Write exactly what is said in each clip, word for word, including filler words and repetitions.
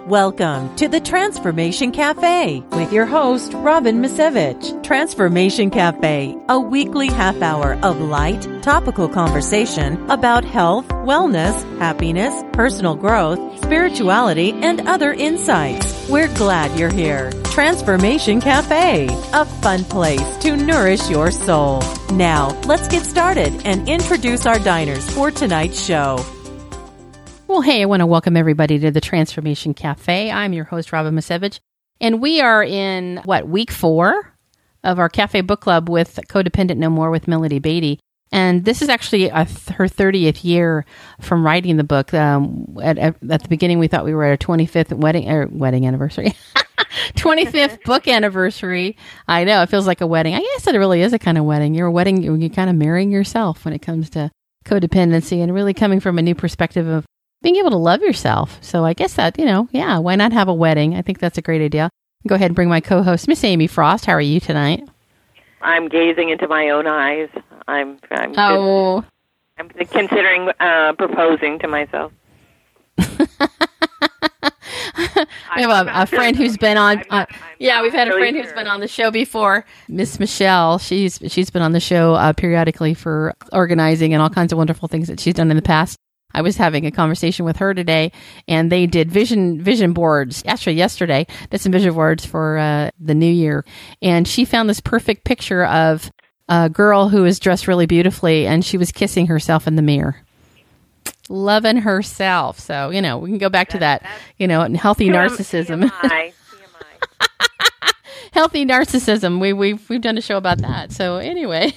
Welcome to the Transformation Cafe with your host, Robin Misevich. Transformation Cafe, a weekly half hour of light, topical conversation about health, wellness, happiness, personal growth, spirituality, and other insights. We're glad you're here. Transformation Cafe, a fun place to nourish your soul. Now, let's get started and introduce our diners for tonight's show. Well, hey, I want to welcome everybody to the Transformation Cafe. I'm your host, Robin Misevich, and we are in, what, week four of our Cafe Book Club with Codependent No More with Melody Beatty. And this is actually a th- her thirtieth year from writing the book. Um, at, at, at the beginning, we thought we were at our twenty-fifth wedding er, wedding anniversary. twenty-fifth book anniversary. I know, it feels like a wedding. I guess it really is a kind of wedding. You're a wedding, you're kind of marrying yourself when it comes to codependency and really coming from a new perspective of being able to love yourself. So I guess that, you know, yeah, why not have a wedding? I think that's a great idea. Go ahead and bring my co-host, Miss Amy Frost. How are you tonight? I'm gazing into my own eyes. I'm I'm, oh. I'm considering uh, proposing to myself. We have a, a friend who's been on. Uh, yeah, we've had a friend who's been on the show before, Miss Michelle. She's she's been on the show uh, periodically for organizing and all kinds of wonderful things that she's done in the past. I was having a conversation with her today, and they did vision vision boards. Actually, yesterday, did some vision boards for uh, the new year, and she found this perfect picture of a girl who is dressed really beautifully, and she was kissing herself in the mirror, loving herself. So, you know, we can go back to that, you know, healthy narcissism. T M I, T M I. Healthy narcissism. We we've we've done a show about that. So anyway.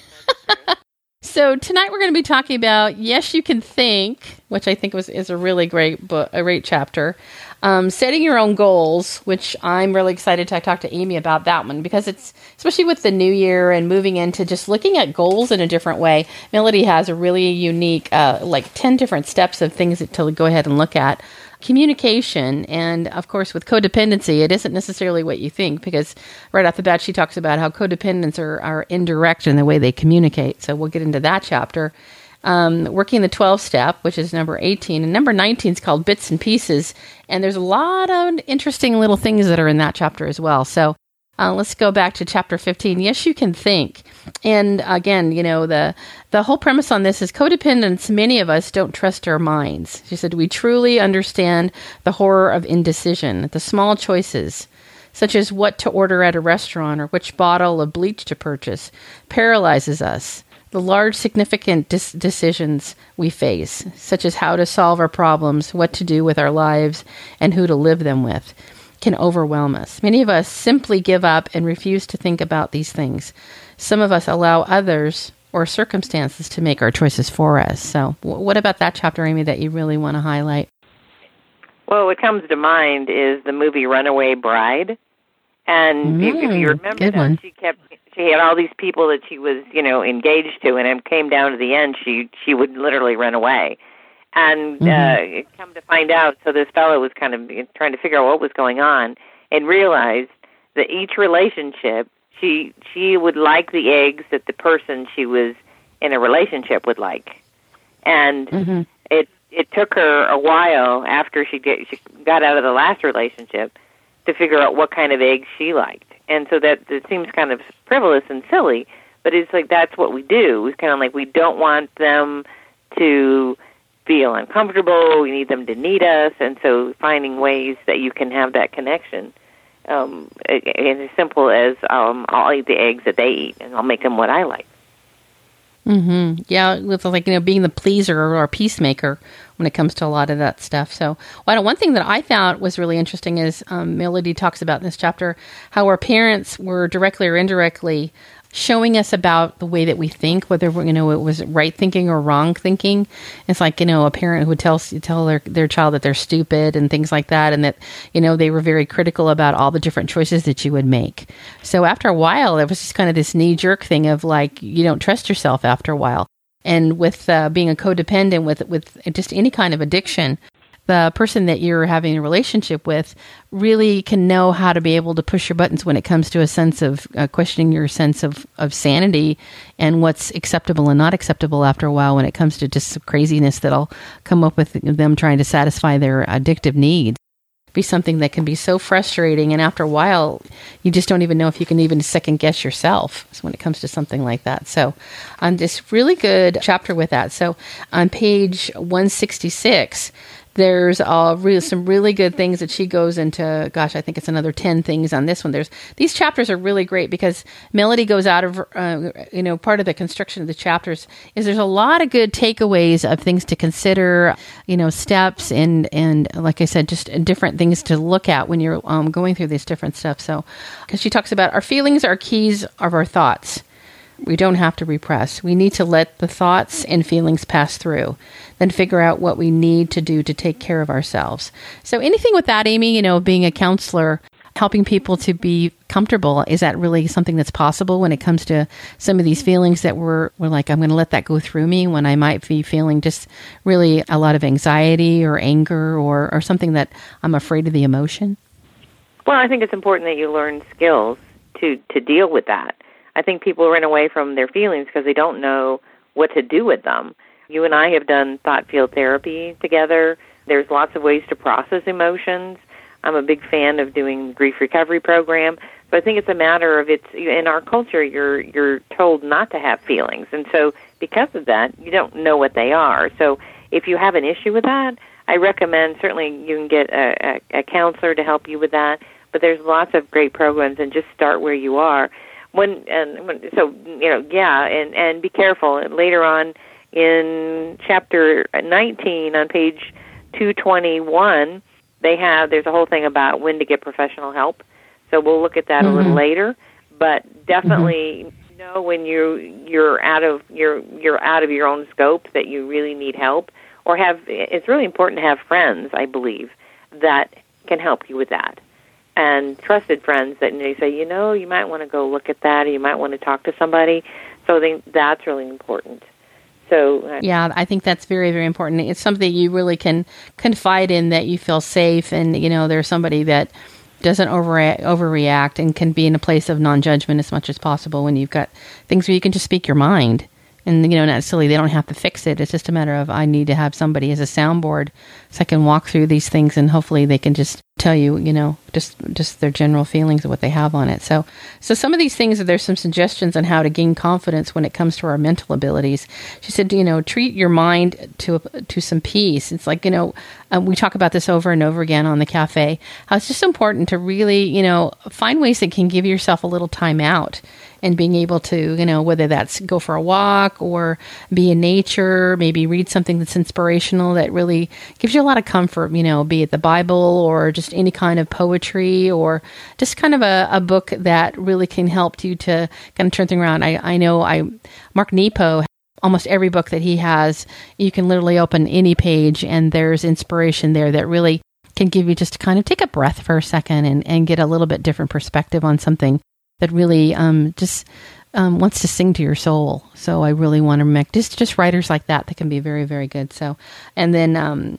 So tonight we're going to be talking about Yes, You Can Think, which I think was is a really great book, a great chapter. Um, setting your own goals, which I'm really excited to talk to Amy about that one, because it's, especially with the new year and moving into just looking at goals in a different way. Melody has a really unique, uh, like ten different steps of things to go ahead and look at. Communication, and of course with codependency, it isn't necessarily what you think, because right off the bat she talks about how codependents are, are indirect in the way they communicate. So we'll get into that chapter. Um, working the twelve-step, which is number eighteen, and number nineteen is called Bits and Pieces, and there's a lot of interesting little things that are in that chapter as well. So Uh, let's go back to chapter fifteen. Yes, you can think. And again, you know, the the whole premise on this is codependence. Many of us don't trust our minds. She said, we truly understand the horror of indecision, the small choices, such as what to order at a restaurant or which bottle of bleach to purchase, paralyzes us. The large, significant dis- decisions we face, such as how to solve our problems, what to do with our lives, and who to live them with, can overwhelm us. Many of us simply give up and refuse to think about these things. Some of us allow others or circumstances to make our choices for us. So w- what about that chapter, Amy, that you really want to highlight? Well, what comes to mind is the movie Runaway Bride. And Mm, if, if you remember good that, one. she kept she had all these people that she was, you know, engaged to, and it came down to the end, she she would literally run away. And Mm-hmm. uh, it come to find out, so this fellow was kind of trying to figure out what was going on, and realized that each relationship, she she would like the eggs that the person she was in a relationship would like, and Mm-hmm. it it took her a while after she get she got out of the last relationship to figure out what kind of eggs she liked, and so that it seems kind of frivolous and silly, but it's like that's what we do. It's kind of like we don't want them to feel uncomfortable. We need them to need us, and so finding ways that you can have that connection. Um, and as simple as um, I'll eat the eggs that they eat, and I'll make them what I like. Mm-hmm. Yeah, with like, you know, being the pleaser or a peacemaker when it comes to a lot of that stuff. So, well, one thing that I found was really interesting is um, Melody talks about in this chapter how our parents were directly or indirectly showing us about the way that we think, whether, you know, it was right thinking or wrong thinking. It's like, you know, a parent who would tell tell their, their child that they're stupid and things like that, and that, you know, they were very critical about all the different choices that you would make. So after a while, it was just kind of this knee-jerk thing of like, you don't trust yourself after a while. And with uh, being a codependent, with with just any kind of addiction, the person that you're having a relationship with really can know how to be able to push your buttons when it comes to a sense of uh, questioning your sense of, of sanity and what's acceptable and not acceptable after a while when it comes to just craziness that'll come up with them trying to satisfy their addictive needs. be something that can be so frustrating. And after a while, you just don't even know if you can even second guess yourself when it comes to something like that. So on this really good chapter with that. So on page one sixty-six, there's uh, really, some really good things that she goes into. Gosh, I think it's another ten things on this one. There's these chapters are really great because Melody goes out of, uh, you know, part of the construction of the chapters is there's a lot of good takeaways of things to consider, you know, steps and, and like I said, just different things to look at when you're um, going through these different stuff. So, because she talks about our feelings are keys of our thoughts. We don't have to repress. We need to let the thoughts and feelings pass through, then figure out what we need to do to take care of ourselves. So anything with that, Amy, you know, being a counselor, helping people to be comfortable, is that really something that's possible when it comes to some of these feelings that we're, we're like, I'm going to let that go through me when I might be feeling just really a lot of anxiety or anger or, or something that I'm afraid of the emotion? Well, I think it's important that you learn skills to, to deal with that. I think people run away from their feelings because they don't know what to do with them. You and I have done thought field therapy together. There's lots of ways to process emotions. I'm a big fan of doing grief recovery program. So I think it's a matter of it's in our culture you're you're told not to have feelings. And so because of that, you don't know what they are. So if you have an issue with that, I recommend certainly you can get a, a, a counselor to help you with that. But there's lots of great programs, and just start where you are. When and when, so you know, yeah, and, and be careful. And later on in chapter nineteen, on page two twenty-one, they have there's a whole thing about when to get professional help. So we'll look at that mm-hmm. a little later. But definitely mm-hmm. know when you you're out of you're you're out of your own scope that you really need help, or have. It's really important to have friends, I believe, that can help you with that. And trusted friends that they say, you know, you might want to go look at that, or you might want to talk to somebody. So I think that's really important. So uh, yeah, I think that's very, very important. It's something you really can confide in, that you feel safe, and you know, there's somebody that doesn't over overreact and can be in a place of non-judgment as much as possible when you've got things where you can just speak your mind. And, you know, not silly, they don't have to fix it. It's just a matter of, I need to have somebody as a soundboard so I can walk through these things, and hopefully they can just tell you, you know, just just their general feelings of what they have on it. So so some of these things, there's some suggestions on how to gain confidence when it comes to our mental abilities. She said, you know, treat your mind to to some peace. It's like, you know, um, we talk about this over and over again on the cafe, how it's just important to really, you know, find ways that can give yourself a little time out. And being able to, you know, whether that's go for a walk or be in nature, maybe read something that's inspirational that really gives you a lot of comfort, you know, be it the Bible or just any kind of poetry, or just kind of a, a book that really can help you to kind of turn things around. I, I know I Mark Nepo, almost every book that he has, you can literally open any page and there's inspiration there that really can give you just to kind of take a breath for a second and, and get a little bit different perspective on something that really um, just um, wants to sing to your soul. So I really want to make just just writers like that that can be very, very good. So, and then um,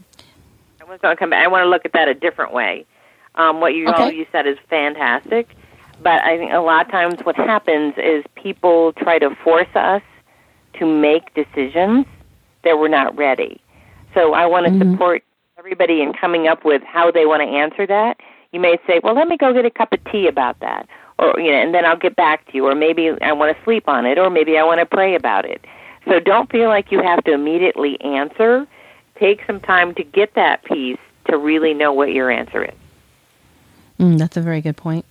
I want to come back. I want to look at that a different way. Um, what you okay. all you said is fantastic, but I think a lot of times what happens is people try to force us to make decisions that we're not ready. So I want to mm-hmm. support everybody in coming up with how they want to answer that. You may say, well, let me go get a cup of tea about that. Or, you know, and then I'll get back to you, or maybe I want to sleep on it, or maybe I want to pray about it. So don't feel like you have to immediately answer. Take some time to get that piece to really know what your answer is. Mm, that's a very good point.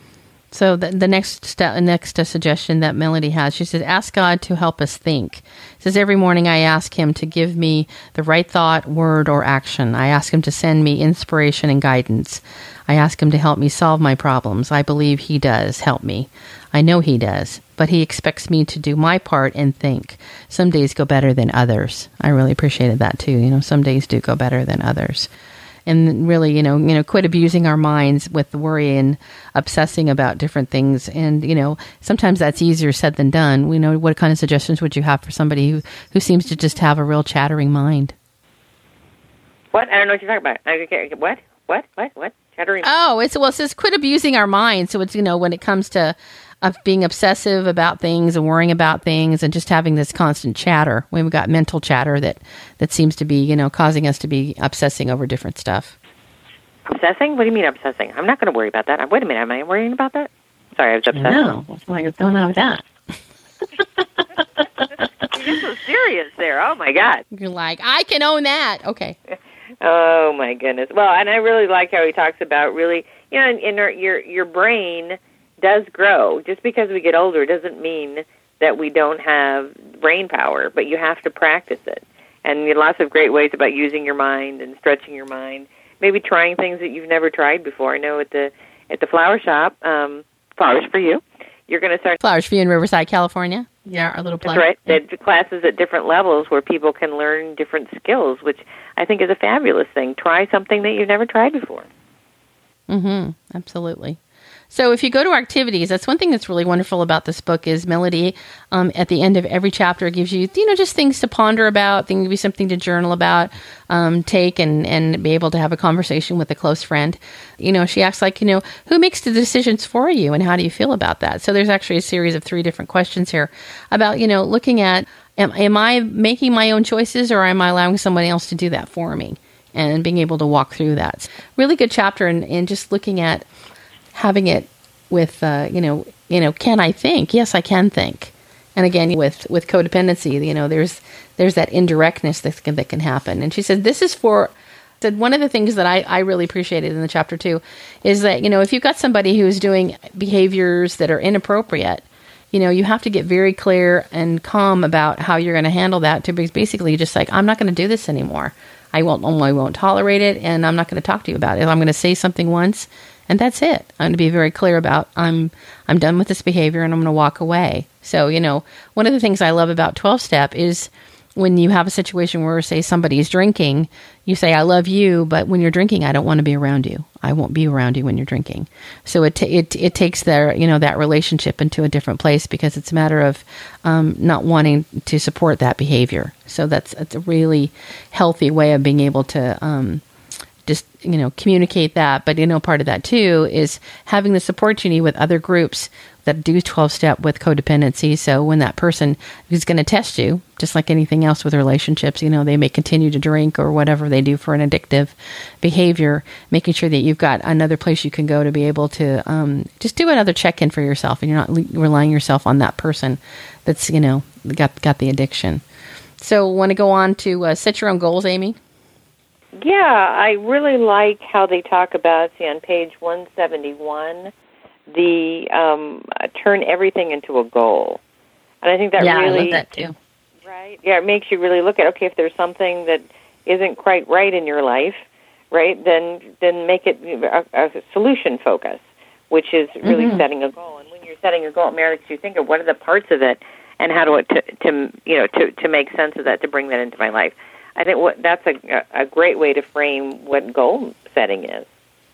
So the, the next step, next uh, suggestion that Melody has, she says, ask God to help us think. She says, every morning I ask him to give me the right thought, word, or action. I ask him to send me inspiration and guidance. I ask him to help me solve my problems. I believe he does help me. I know he does, but he expects me to do my part and think. Some days go better than others. I really appreciated that too. You know, some days do go better than others. And really, you know, you know, quit abusing our minds with worry and obsessing about different things. And, you know, sometimes that's easier said than done. We know, what kind of suggestions would you have for somebody who, who seems to just have a real chattering mind? What? I don't know what you're talking about. What? What? What? What? Chattering? Oh, it's, well, it says quit abusing our minds. So it's, you know, when it comes to of being obsessive about things and worrying about things and just having this constant chatter. We've got mental chatter that, that seems to be, you know, causing us to be obsessing over different stuff. Obsessing? What do you mean obsessing? I'm not going to worry about that. Wait a minute, am I worrying about that? Sorry, I was obsessing. No, what's going on with that? You're so serious there. Oh, my God. You're like, I can own that. Okay. Oh, my goodness. Well, and I really like how he talks about really, you know, in, in our, your your brain does grow. Just because we get older doesn't mean that we don't have brain power, but you have to practice it. And there are lots of great ways about using your mind and stretching your mind, maybe trying things that you've never tried before. I know at the at the flower shop, um, Flowers for You, you're going to start... Flowers for You in Riverside, California. Yeah, our little plug. That's right. They have classes at different levels where people can learn different skills, which I think is a fabulous thing. Try something that you've never tried before. Mm-hmm. Absolutely. So if you go to our activities, that's one thing that's really wonderful about this book is Melody, um, at the end of every chapter, gives you, you know, just things to ponder about, things, maybe something to journal about, um, take and, and be able to have a conversation with a close friend. You know, she asks like, you know, who makes the decisions for you and how do you feel about that? So there's actually a series of three different questions here about, you know, looking at, am, am I making my own choices or am I allowing somebody else to do that for me? And being able to walk through that. Really good chapter and, and just looking at having it with, uh, you know, you know, can I think? Yes, I can think. And again, with, with codependency, you know, there's there's that indirectness that can, that can happen. And she said, this is for, said one of the things that I, I really appreciated in the chapter too, is that, you know, if you've got somebody who's doing behaviors that are inappropriate, you know, you have to get very clear and calm about how you're going to handle that to be basically just like, I'm not going to do this anymore. I won't, I won't tolerate it, and I'm not going to talk to you about it. I'm going to say something once, and that's it. I'm going to be very clear about I'm I'm done with this behavior, and I'm going to walk away. So, you know, one of the things I love about twelve-step is when you have a situation where, say, somebody's drinking, you say, I love you, but when you're drinking, I don't want to be around you. I won't be around you when you're drinking. So it t- it it takes their, you know, that relationship into a different place because it's a matter of um, not wanting to support that behavior. So that's, that's a really healthy way of being able to um, just, you know, communicate that. But, you know, part of that, too, is having the support you need with other groups that do twelve-step with codependency. So when that person is going to test you, just like anything else with relationships, you know, they may continue to drink or whatever they do for an addictive behavior, making sure that you've got another place you can go to be able to um, just do another check-in for yourself and you're not le- relying yourself on that person that's, you know, got got the addiction. So want to go on to uh, set your own goals, Amy? Yeah, I really like how they talk about, see, on page one seventy-one, the um, uh, turn everything into a goal. And I think that yeah, really... I love that too. Right? Yeah, it makes you really look at, okay, if there's something that isn't quite right in your life, right, then then make it a, a solution focus, which is really mm-hmm. setting a goal. And when you're setting a goal, it merits you think of what are the parts of it and how do it, to, to you know, to, to make sense of that, to bring that into my life. I think what that's a, a great way to frame what goal setting is.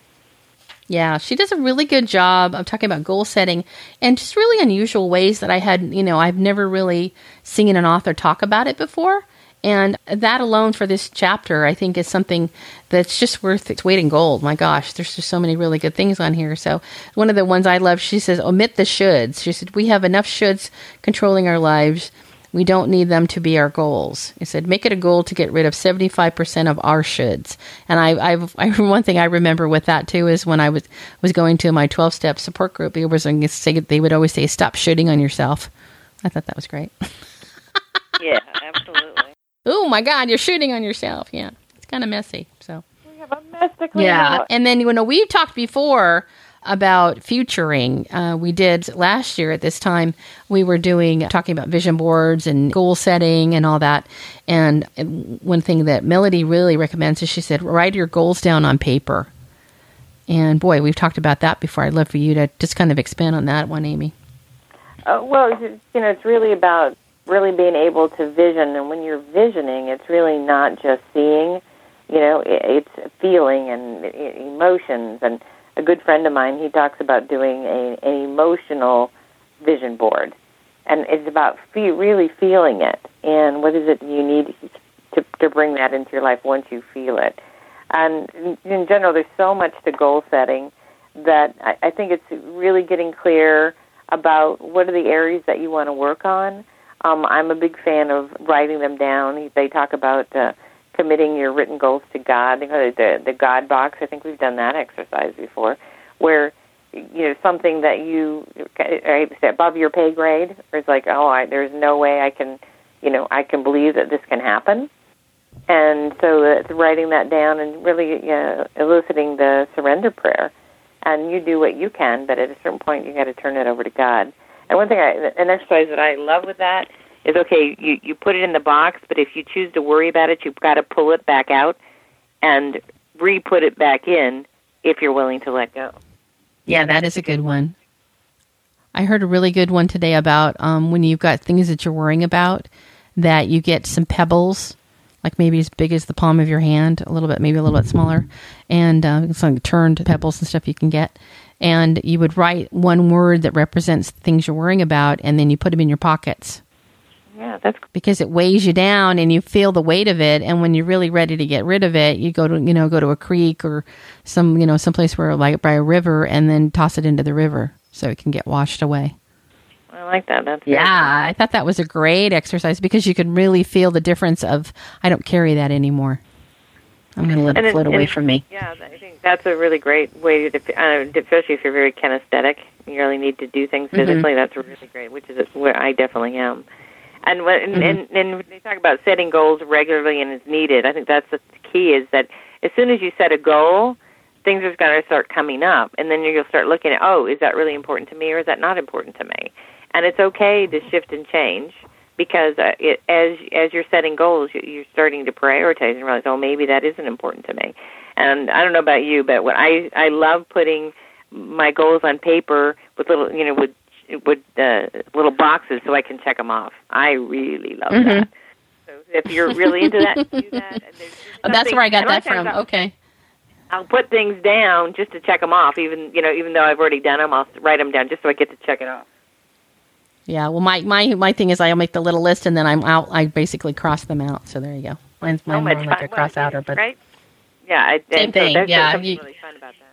Yeah, she does a really good job of talking about goal setting and just really unusual ways that I had, you know, I've never really seen an author talk about it before. And that alone for this chapter, I think, is something that's just worth its weight in gold. My gosh, there's just so many really good things on here. So one of the ones I love, she says, omit the shoulds. She said, we have enough shoulds controlling our lives. We don't need them to be our goals. It said, make it a goal to get rid of seventy-five percent of our shoulds. And I, I've, I, one thing I remember with that too is when I was, was going to my twelve-step support group, they, was, they would always say, stop shooting on yourself. I thought that was great. Yeah, absolutely. Oh my God, you're shooting on yourself. Yeah, it's kind of messy. So we have a mess to clean yeah, out. And then, you know, we've talked before about futuring. Uh, we did last year at this time, we were doing, talking about vision boards and goal setting and all that. And one thing that Melody really recommends is she said, write your goals down on paper. And boy, we've talked about that before. I'd love for you to just kind of expand on that one, Amy. Uh, well, you know, it's really about really being able to vision. And when you're visioning, it's really not just seeing, you know, it's feeling and emotions. And a good friend of mine, he talks about doing a, an emotional vision board. And it's about fe- really feeling it. And what is it you need to, to bring that into your life once you feel it? And in, in general, there's so much to goal setting that I, I think it's really getting clear about what are the areas that you want to work on. Um, I'm a big fan of writing them down. They talk about uh, committing your written goals to God, the, the God box. I think we've done that exercise before, where, you know, something that you, right, above your pay grade, or it's like, oh, I, there's no way I can, you know, I can believe that this can happen. And so uh, writing that down and really uh, eliciting the surrender prayer. And you do what you can, but at a certain point you got to turn it over to God. And one thing, I, an exercise that I love with that is, okay, you, you put it in the box, but if you choose to worry about it, you've got to pull it back out and re-put it back in if you're willing to let go. Yeah, that is a good one. I heard a really good one today about um, when you've got things that you're worrying about, that you get some pebbles, like maybe as big as the palm of your hand, a little bit, maybe a little bit smaller, and uh, some turned pebbles and stuff you can get. And you would write one word that represents the things you're worrying about, and then you put them in your pockets. Yeah, that's cool. Because it weighs you down, and you feel the weight of it. And when you're really ready to get rid of it, you go to, you know, go to a creek or some, you know, someplace where, like by a river, and then toss it into the river so it can get washed away. I like that. That's yeah, I thought that was a great exercise because you can really feel the difference of, I don't carry that anymore. I'm going to let and it float and, away and, from me. Yeah, I think that's a really great way to, uh, especially if you're very kinesthetic, you really need to do things physically. Mm-hmm. That's really great, which is where I definitely am. And when mm-hmm. and, and, and they talk about setting goals regularly and as needed, I think that's the key, is that as soon as you set a goal, things are going to start coming up, and then you'll start looking at, oh, is that really important to me or is that not important to me? And it's okay to shift and change, because uh, it, as as you're setting goals, you're starting to prioritize and realize, oh, maybe that isn't important to me. And I don't know about you, but what I I love putting my goals on paper with little, you know, with with uh, little boxes so I can check them off. I really love mm-hmm. that. So if you're really into that, do that. And oh, that's where I got that from. I'll, okay. I'll put things down just to check them off, even you know, even though I've already done them. I'll write them down just so I get to check it off. Yeah, well, my, my, my thing is I'll make the little list, and then I'm out. I basically cross them out. So there you go. Mine's, mine's more like a cross well, outer, but right? Yeah, I, same thing. So there's yeah, something you, really fun about that.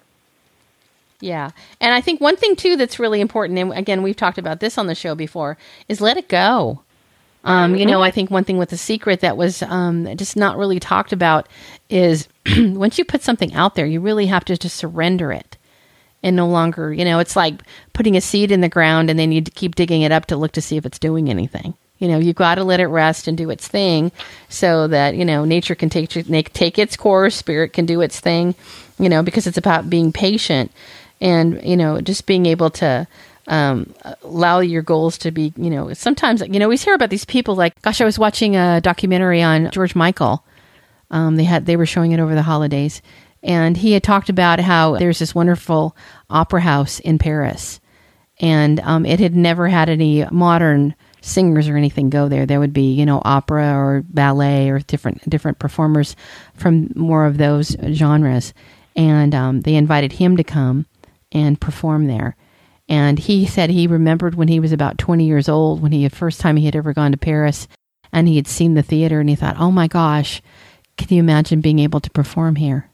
Yeah, and I think one thing too that's really important, and again we've talked about this on the show before, is let it go. Um, mm-hmm. You know, I think one thing with The Secret that was um, just not really talked about is once you put something out there, you really have to just surrender it. And no longer, you know, it's like putting a seed in the ground and then you keep digging it up to look to see if it's doing anything. You know, you've got to let it rest and do its thing so that, you know, nature can take take its course, spirit can do its thing, you know, because it's about being patient and, you know, just being able to um, allow your goals to be, you know, sometimes, you know, we hear about these people like, gosh, I was watching a documentary on George Michael. Um, they had they were showing it over the holidays. And he had talked about how there's this wonderful opera house in Paris, and um, it had never had any modern singers or anything go there. There would be, you know, opera or ballet or different different performers from more of those genres. And um, they invited him to come and perform there. And he said he remembered when he was about twenty years old, when he the first time he had ever gone to Paris, and he had seen the theater, and he thought, oh my gosh, can you imagine being able to perform here?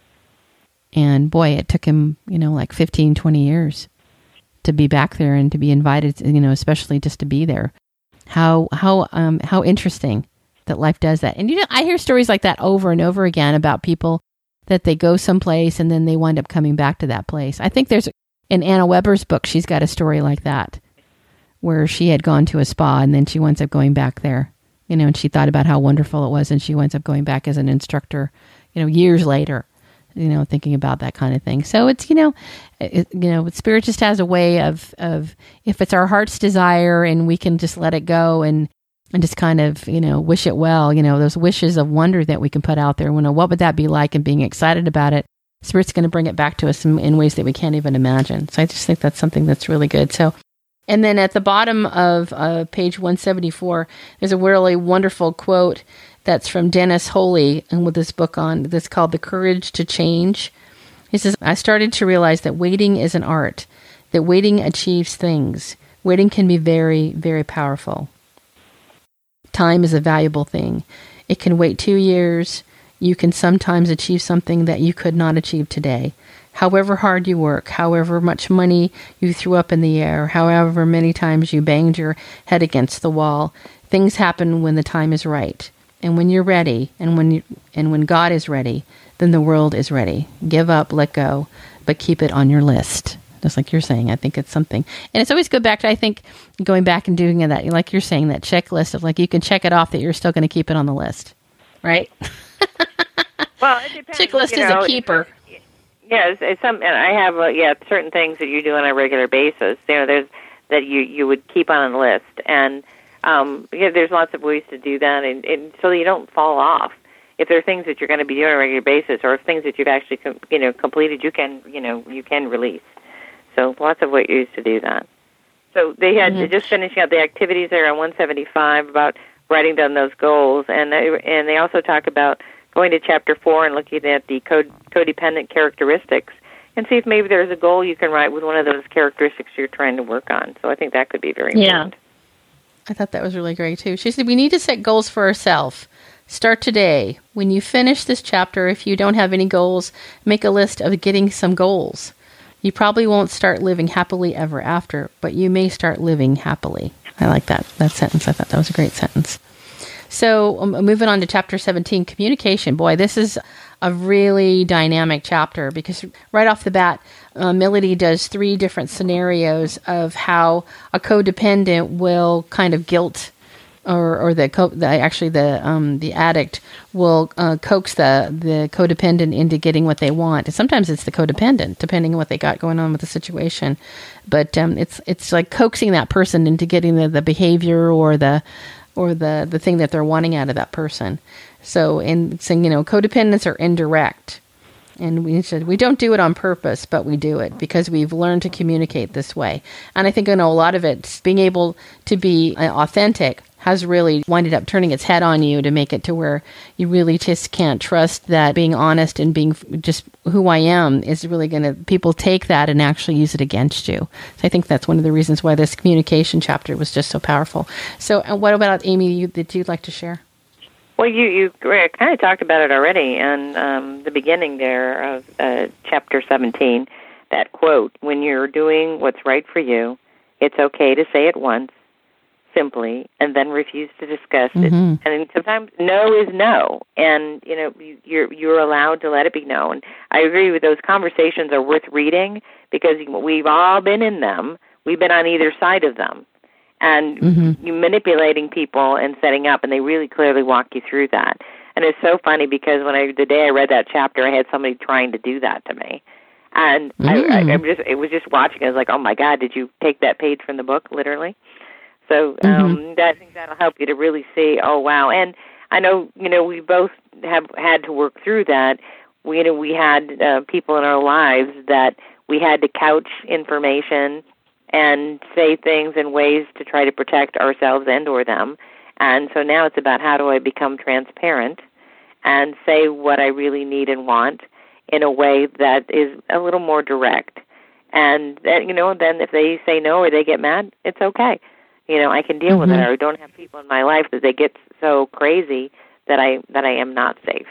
And boy, it took him, you know, like fifteen, twenty years to be back there and to be invited, you know, especially just to be there. How how um how interesting that life does that. And you know, I hear stories like that over and over again about people that they go someplace and then they wind up coming back to that place. I think there's in Anna Weber's book, she's got a story like that, where she had gone to a spa and then she winds up going back there, you know, and she thought about how wonderful it was, and she winds up going back as an instructor, you know, years later. You know, thinking about that kind of thing. So it's, you know, it, you know, Spirit just has a way of, of if it's our heart's desire and we can just let it go and, and just kind of, you know, wish it well, you know, those wishes of wonder that we can put out there. You know, what would that be like, and being excited about it, Spirit's going to bring it back to us in, in ways that we can't even imagine. So I just think that's something that's really good. So, and then at the bottom of uh, page one seventy-four, there's a really wonderful quote that's from Dennis Holey, and with this book on that's called The Courage to Change. He says, I started to realize that waiting is an art, that waiting achieves things. Waiting can be very, very powerful. Time is a valuable thing. It can wait two years. You can sometimes achieve something that you could not achieve today. However hard you work, however much money you threw up in the air, however many times you banged your head against the wall, things happen when the time is right. And when you're ready, and when you, and when God is ready, then the world is ready. Give up, let go, but keep it on your list. Just like you're saying, I think it's something. And it's always good back to, I think, going back and doing that, like you're saying, that checklist of like, you can check it off that you're still going to keep it on the list. Right? Well, it depends. Checklist you know, is a keeper. Yes, it's some, and I have, uh, yeah, certain things that you do on a regular basis. You know, there's that you, you would keep on a list. And um, yeah, there's lots of ways to do that, and, and so you don't fall off. If there are things that you're going to be doing on a regular basis, or if things that you've actually, com- you know, completed, you can, you know, you can release. So lots of ways to do that. So they had mm-hmm. just finishing up the activities there on one seventy-five about writing down those goals, and they, and they also talk about going to chapter four and looking at the code, codependent characteristics, and see if maybe there's a goal you can write with one of those characteristics you're trying to work on. So I think that could be very yeah. important. I thought that was really great too. She said we need to set goals for ourselves. Start today. When you finish this chapter, if you don't have any goals, make a list of getting some goals. You probably won't start living happily ever after, but you may start living happily. I like that that sentence. I thought that was a great sentence. So um, moving on to chapter seventeen, communication. Boy, this is a really dynamic chapter because right off the bat, uh, Melody does three different scenarios of how a codependent will kind of guilt or, or the, co- the actually the um, the addict will uh, coax the, the codependent into getting what they want. And sometimes it's the codependent, depending on what they got going on with the situation. But um, it's it's like coaxing that person into getting the, the behavior or the or the, the thing that they're wanting out of that person. So in saying, you know, codependents are indirect. And we said we don't do it on purpose, but we do it because we've learned to communicate this way. And I think, you know, a lot of it, being able to be authentic has really winded up turning its head on you to make it to where you really just can't trust that being honest and being just who I am is really going to, people take that and actually use it against you. So I think that's one of the reasons why this communication chapter was just so powerful. So and what about, Amy, you, that you'd like to share? Well, you, you kind of talked about it already in um, the beginning there of uh, chapter seventeen, that quote, when you're doing what's right for you, it's okay to say it once, simply, and then refuse to discuss mm-hmm. it. And sometimes no is no, and you know you, you're you're allowed to let it be known. I agree with those conversations are worth reading because we've all been in them. We've been on either side of them, and mm-hmm. you manipulating people and setting up, and they really clearly walk you through that. And it's so funny because when I the day I read that chapter, I had somebody trying to do that to me. And mm. I, I, I'm just, it was just watching. I was like, "Oh my God, did you take that page from the book, literally?" So um, mm-hmm. that, I think that'll help you to really see, oh, wow. And I know, you know, we both have had to work through that. We, you know, we had uh, people in our lives that we had to couch information and say things in ways to try to protect ourselves and or them. And so now it's about how do I become transparent and say what I really need and want in a way that is a little more direct. And, that, you know, then if they say no or they get mad, it's okay. You know, I can deal mm-hmm. with it. I don't have people in my life that they get so crazy that I that I am not safe.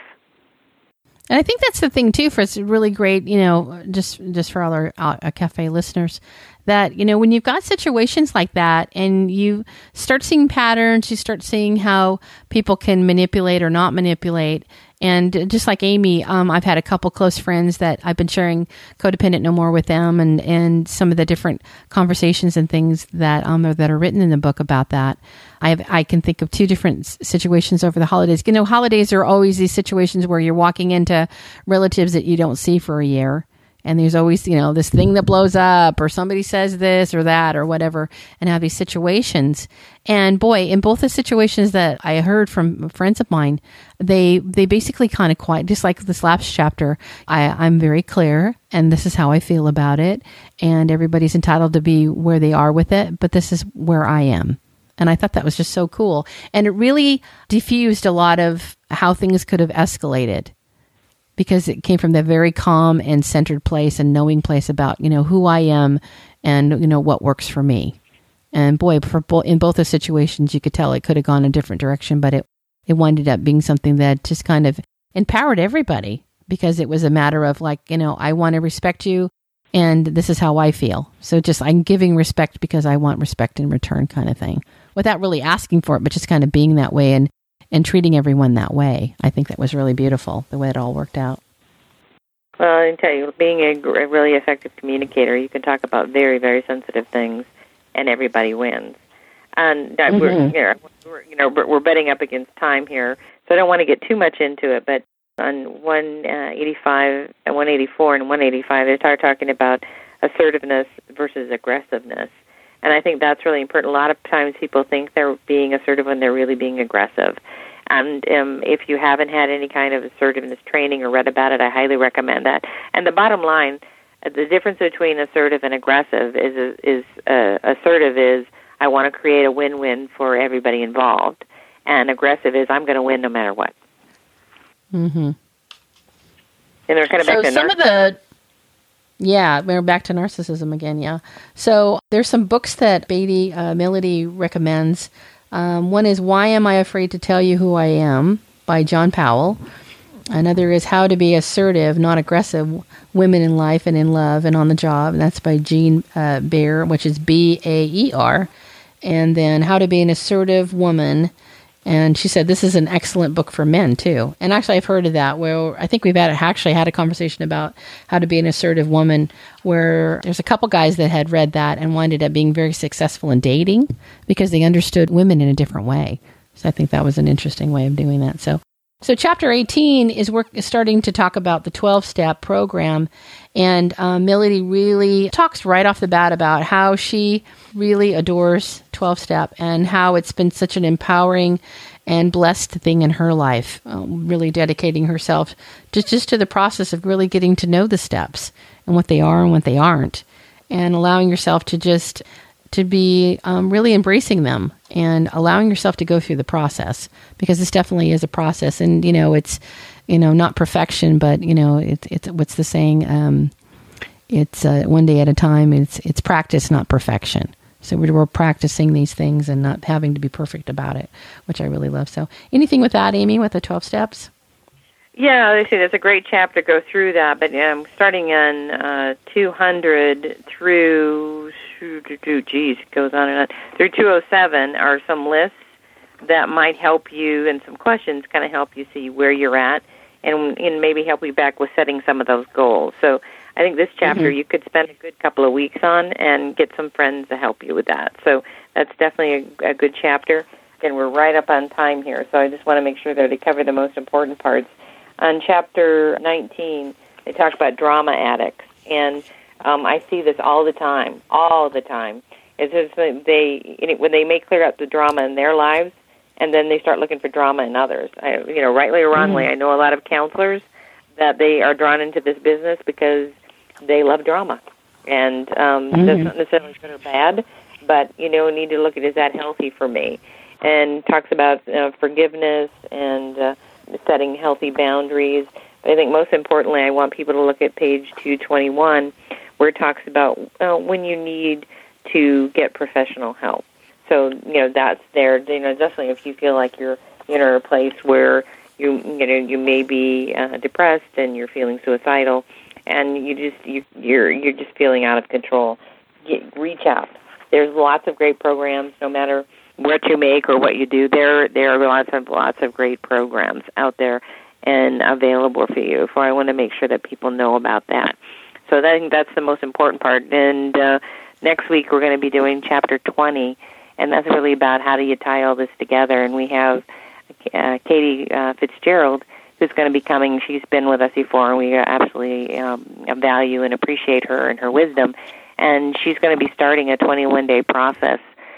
And I think that's the thing too. For it's really great, you know, just just for all our uh, cafe listeners, that you know when you've got situations like that, and you start seeing patterns, you start seeing how people can manipulate or not manipulate. And just like Amy, um, I've had a couple close friends that I've been sharing Codependent No More with them, and, and some of the different conversations and things that um that are written in the book about that. I have, I can think of two different situations over the holidays. You know, holidays are always these situations where you're walking into relatives that you don't see for a year. And there's always, you know, this thing that blows up, or somebody says this or that or whatever, and have these situations. And boy, in both the situations that I heard from friends of mine, they they basically kind of quiet, just like this last chapter. I, I'm very clear, and this is how I feel about it. And everybody's entitled to be where they are with it, but this is where I am. And I thought that was just so cool. And it really diffused a lot of how things could have escalated, because it came from that very calm and centered place and knowing place about, you know, who I am and, you know, what works for me. And boy, for bo- in both the situations, you could tell it could have gone a different direction, but it, it winded up being something that just kind of empowered everybody, because it was a matter of like, you know, I want to respect you, and this is how I feel. So just I'm giving respect because I want respect in return kind of thing, without really asking for it, but just kind of being that way. And and treating everyone that way. I think that was really beautiful, the way it all worked out. Well, I can tell you, being a, a really effective communicator, you can talk about very, very sensitive things, and everybody wins. And uh, mm-hmm. we're, you know, we're, you know, we're betting up against time here, so I don't want to get too much into it. But on one eighty-five, and one eighty-four, and one eighty-five, they start talking about assertiveness versus aggressiveness. And I think that's really important. A lot of times people think they're being assertive when they're really being aggressive. And um, if you haven't had any kind of assertiveness training or read about it, I highly recommend that. And the bottom line, the difference between assertive and aggressive is, is uh, assertive is, I want to create a win-win for everybody involved. And aggressive is, I'm going to win no matter what. Mm-hmm. And they're kind of so back to some narcissism. of the, yeah, we're back to narcissism again, yeah. So there's some books that Beatty uh, Melody recommends. Um, one is Why Am I Afraid to Tell You Who I Am by John Powell. Another is How to Be Assertive, Not Aggressive, Women in Life and in Love and on the Job. And that's by Jean uh, Baer, which is B A E R. And then How to Be an Assertive Woman. And she said this is an excellent book for men, too. And actually, I've heard of that, where I think we've had, actually had a conversation about how to be an assertive woman, where there's a couple guys that had read that and wound up being very successful in dating because they understood women in a different way. So I think that was an interesting way of doing that. So so chapter eighteen is, work, is starting to talk about the twelve-step program. And um, Melody really talks right off the bat about how she really adores twelve-step and how it's been such an empowering and blessed thing in her life, um, really dedicating herself just, just to the process of really getting to know the steps and what they are and what they aren't, and allowing yourself to just to be um, really embracing them and allowing yourself to go through the process, because this definitely is a process. And, you know, it's, you know, not perfection, but, you know, it's, it's what's the saying? Um, it's uh, one day at a time. It's, it's practice, not perfection. So we're, we're practicing these things and not having to be perfect about it, which I really love. So anything with that, Amy, with the twelve steps? Yeah, they say there's a great chapter to go through that, but um, starting on uh, two hundred through, geez, it goes on and on, through two oh seven are some lists that might help you, and some questions kind of help you see where you're at, and, and maybe help you back with setting some of those goals. So I think this chapter mm-hmm. you could spend a good couple of weeks on and get some friends to help you with that. So that's definitely a, a good chapter. And we're right up on time here, so I just want to make sure that I cover the most important parts. On chapter nineteen, they talk about drama addicts, and um, I see this all the time, all the time. It's just that they, when they may clear up the drama in their lives, and then they start looking for drama in others. I, you know, rightly or wrongly, mm-hmm. I know a lot of counselors that they are drawn into this business because they love drama, and um, mm-hmm. that's not necessarily good or bad, but you know, need to look at, is that healthy for me? And talks about uh, forgiveness and uh, setting healthy boundaries. But I think most importantly, I want people to look at page two twenty-one, where it talks about uh, when you need to get professional help. So, you know, that's there. You know, definitely if you feel like you're in a place where you, you know, you may be uh, depressed and you're feeling suicidal, and you just you, you're you're just feeling out of control, get, reach out. There's lots of great programs, no matter what you make or what you do. There there are lots of lots of great programs out there and available for you. So I want to make sure that people know about that. So I think that's the most important part. And uh, next week we're going to be doing chapter twenty, and that's really about how do you tie all this together. And we have uh, Katie uh, Fitzgerald, who's going to be coming. She's been with us before, and we absolutely um, value and appreciate her and her wisdom. And she's going to be starting a twenty-one day process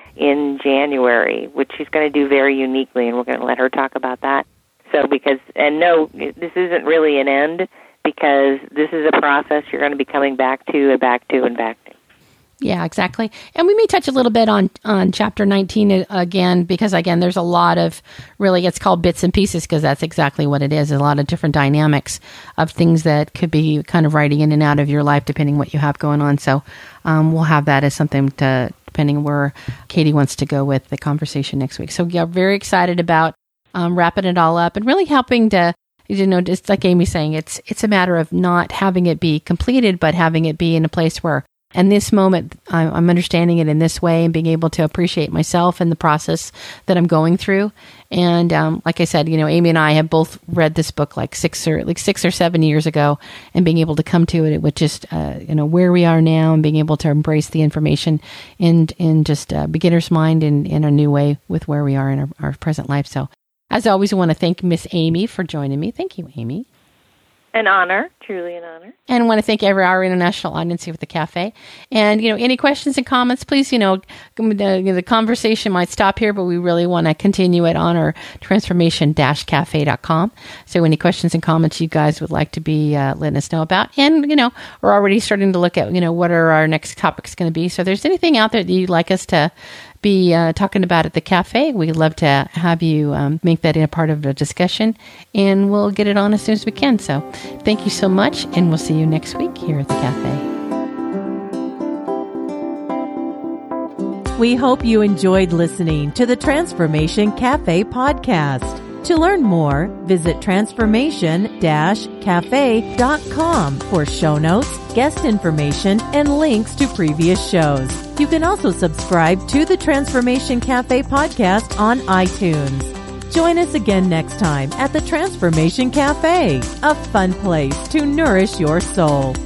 in January, which she's going to do very uniquely, and we're going to let her talk about that. So because, and no, this isn't really an end, because this is a process you're going to be coming back to and back to and back to. Yeah, exactly. And we may touch a little bit on, on chapter nineteen again, because again, there's a lot of really, it's called bits and pieces, because that's exactly what it is. A lot of different dynamics of things that could be kind of writing in and out of your life, depending what you have going on. So um, we'll have that as something to, depending where Katie wants to go with the conversation next week. So yeah, very excited about um, wrapping it all up and really helping to, you know, just like Amy's saying, it's, it's a matter of not having it be completed, but having it be in a place where And this moment, I'm, I'm understanding it in this way and being able to appreciate myself and the process that I'm going through. And um, like I said, you know, Amy and I have both read this book like six or like six or seven years ago, and being able to come to it with just uh, you know where we are now, and being able to embrace the information in in just a beginner's mind in, in a new way with where we are in our, our present life. So, as always, I want to thank Miss Amy for joining me. Thank you, Amy. An honor, truly an honor. And I want to thank every our international audience here at the cafe. And, you know, any questions and comments, please, you know, the, the conversation might stop here, but we really want to continue it on our transformation dash cafe dot com. So any questions and comments you guys would like to be uh, letting us know about. And, you know, we're already starting to look at, you know, what are our next topics going to be. So if there's anything out there that you'd like us to be uh, talking about at the cafe, we'd love to have you um, make that a part of the discussion, and we'll get it on as soon as we can. So thank you so much, and we'll see you next week here at the cafe. We hope you enjoyed listening to the Transformation Cafe podcast. To learn more, visit transformation dash cafe dot com for show notes, guest information, and links to previous shows. You can also subscribe to the Transformation Cafe podcast on iTunes. Join us again next time at the Transformation Cafe, a fun place to nourish your soul.